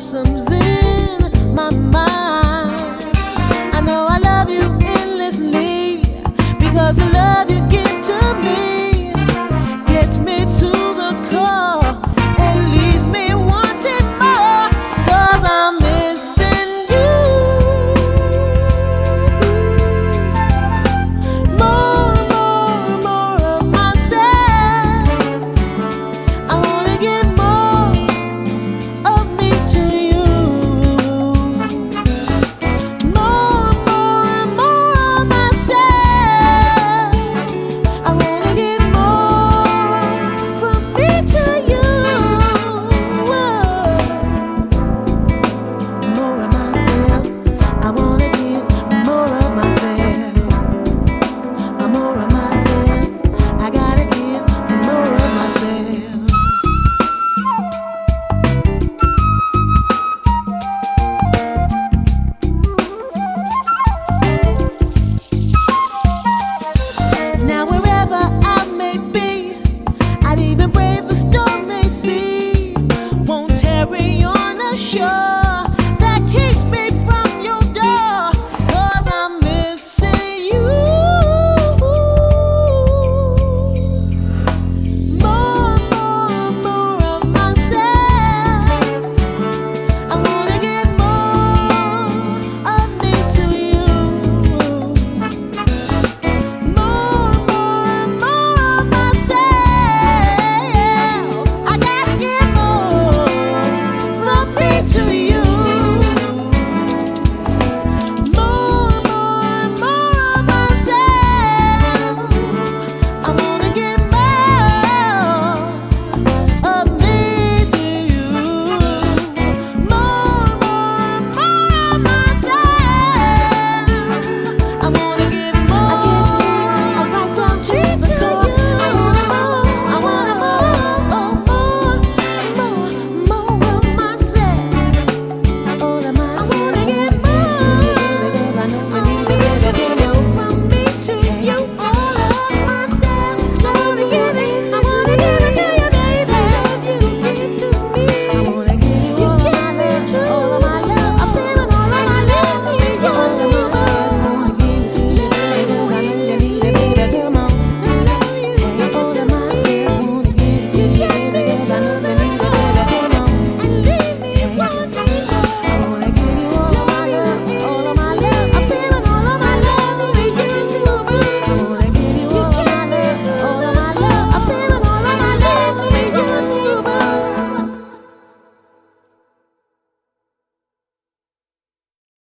blossoms in my mind. I know I love you endlessly because the love you give to me gets me to the core and leaves me wanting more. 'Cause I'm missing you. More, more, more of myself. I wanna give more of me to you. More, more, more of myself. I wanna give more from me to you. More of myself. I wanna give more of myself. More of myself. I gotta give more of myself. Now wherever I may be, I'd even brave the storm may see. Won't tarry on the shore.